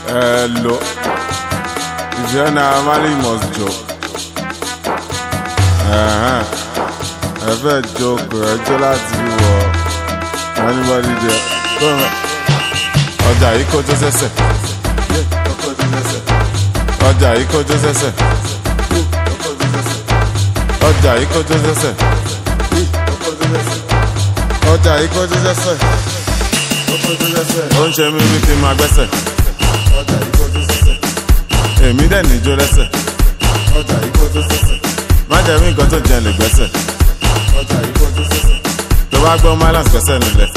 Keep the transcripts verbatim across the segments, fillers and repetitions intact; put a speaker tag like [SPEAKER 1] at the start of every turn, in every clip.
[SPEAKER 1] Hello. If you're not married, you must joke. Uh-huh. I feel joke. I just like to do anybody there. Come on. Ọjà yìí kó tó sẹ́sẹ̀. Ọjà yìí kó tó sẹ́sẹ̀. Ọjà yìí kó tó sẹ́sẹ̀. Ọjà yìí kó tó sẹ́sẹ̀. Ó ń ṣe mí bí kí n máa gbẹ́sẹ̀. Èmi dẹ̀ níjó lẹ́sẹ̀. Má jẹ́ mí nǹkan tó jẹ́ lè gbẹ́sẹ̀. Tó bá gbọ́ Malance gbẹ́sẹ̀ nílẹ̀.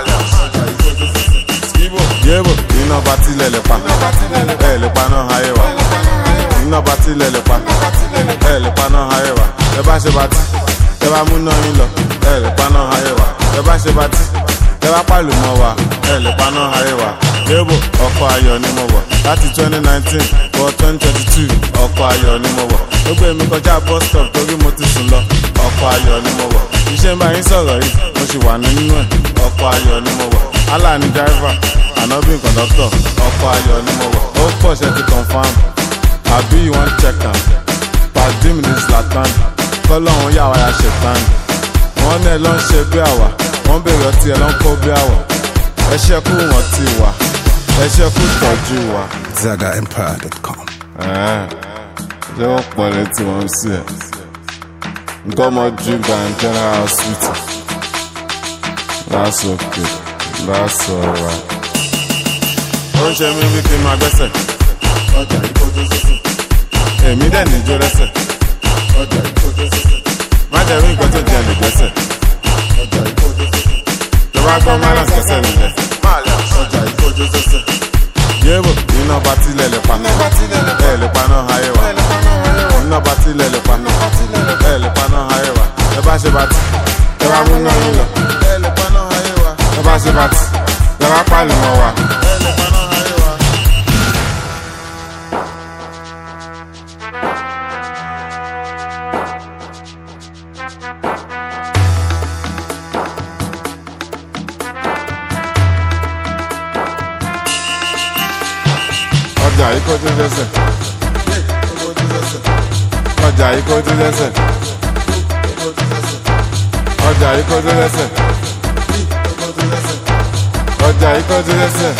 [SPEAKER 1] Yébo, iná bá tilẹ̀ lè pa. Ẹ lè pa náà ayé wa. Iná bá tilẹ̀ lè pa. Ẹ lè pa náà ayé wa. Ẹ bá ṣe bá tí. Ẹ bá mú náà yín lọ. Ẹ lè pa náà ayé wa. Ẹ bá ṣe bá tí. Ẹ bá pàlù mọ́ wa. Ẹ lè pa náà ayé wa. Yébo, ọkọ̀ ayọ̀ ni mo wọ̀. Láti twenty nineteen wọ twenty twenty-two, ọkọ̀ ayọ̀ ni mo wọ̀. Ó gbé mi kọjá bus stop torí mo ti sùn lọ. Ọkọ̀ ayọ̀ ni mo wọ̀. Iṣẹ́ ń bá yín sọ̀rọ̀ yìí, mo sì wà nínú ẹ̀. Ọkọ̀ ayọ̀ ni mo wọ̀. Allah ni driver, Ànábì conductor. Ọkọ̀ ayọ̀ ni mo wọ̀. Ó pọ̀ ṣe ti confam. Àbí you wan check am. Pàdé mi ní Zlatan. Kọ́lọ́hún yà wá ya ṣètàn. Wọ́n ní ẹ ló ń ṣe bí àwà. Wọ́n bèrè ọtí ẹ ló ń kó bí àwà. Ẹ ṣẹ́kù wọ́n ti wà. Ẹ ṣẹ́kù tọ́jú wa.
[SPEAKER 2] Zaga Empire dot com.
[SPEAKER 1] Ṣé wọ́n pọ̀ létí wọn sí ẹ̀? Nǹkan ọmọ drink and general hospital. That's okay. That's alright. Ó ń ṣe mí bí kí n máa gbẹ́sẹ̀. Èmi dẹ̀ níjó lẹ́sẹ̀. Má jẹ́ rí nǹkan tó jẹ́ lè gbẹ́sẹ̀. Tó bá gbọ́ Malance gbẹ́sẹ̀ nílẹ̀. Yébo, iná bá tilẹ̀ lè pa. Ẹ lè pa náà ayé wa. Iná bá tilẹ̀ lè pa. Ẹ lè pa náà ayé wa. Ẹ bá ṣe bá tí. Ẹ bá mú náà yín lọ. Ẹ lè pa náà ayé wa. Ẹ bá ṣe bá tí. Ẹ bá pàlù mọ́ wa. Ẹ lè pa náà ayé wa. Ọjà yìí kó tó lẹ́sẹ̀. Ọjà yìí kó tó lẹ́sẹ̀. Ọjà yìí kó tó lẹ́sẹ̀. Ọjà yìí kó tó lẹ́sẹ̀.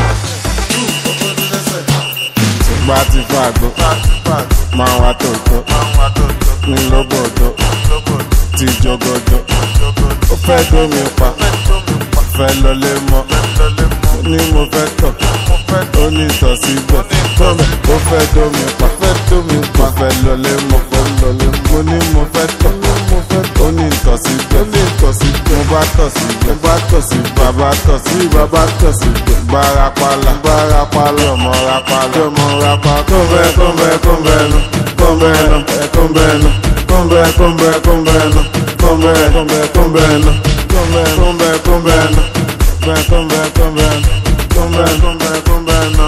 [SPEAKER 1] Ṣùgbọ́n a ti fún àgbo. Máa wá tòótọ́. Ní lóbòdó. Ti jogodo. Ó fẹ́ dómi pa. Fẹ́ lọlé mọ́. Ní mo fẹ́ tọ̀. Ó ní ìtọ̀ síbẹ̀. Tọ́mẹ̀ ó fẹ́ dómi pa. Fẹ́ dómi pa. Fẹ́ lọlé mọ́. Fẹ́ lọlé mọ́. Mo ní mo fẹ́ tọ̀. Ó ní ìtọ̀ síbẹ̀. Ó ní ìtọ̀ síbẹ̀. Mo bá tọ̀ síbẹ̀. Mo bá tọ̀ sí bàbá tọ̀ sí bàbá tọ̀ síbẹ̀. Bárapàlà. Bárapàlà. Ọmọ rapàlà. Ọmọ rapàlà. Kọ́ńbẹ́ kọ́ńbẹ́ kọ́ńbẹ́ nu. Kọ́ńbẹ́ nu. Kọ́ńbẹ́ nu. Kọ́ńbẹ́ kọ́ńbẹ́ kọ́ńbẹ́ nu. Kọ́ńbẹ́ kọ́ńbẹ́ kọ́ńbẹ́ nu. Kọ́ńbẹ́ kọ́ńbẹ́ kọ́ńbẹ́ nu. Kọ́ńbẹ́ kọ́ńbẹ́ kọ́ńbẹ́ nu. Kọ́ńbẹ́ kọ́ńbẹ́ kọ́ńbẹ́ nu.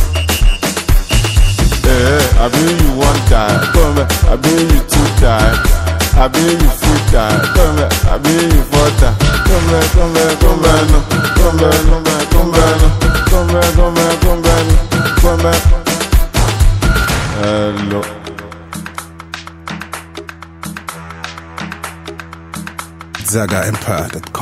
[SPEAKER 1] Eh, àbí you wan die. Kọ́ńbẹ́ àbí you too die. Àbí you fit die. Kọ́ńbẹ́ àbí you fall die. Kọ́ńbẹ́ kọ́ńbẹ́ kọ́ńbẹ́ nu. Kọ́ńbẹ́ kọ́ńbẹ́ kọ́ńbẹ́ nu. Kọ́ńbẹ́ kọ́ńbẹ́ kọ́ńbẹ́ nu. Kọ́ńbẹ́. Hello.
[SPEAKER 2] Zaga Empire dot com.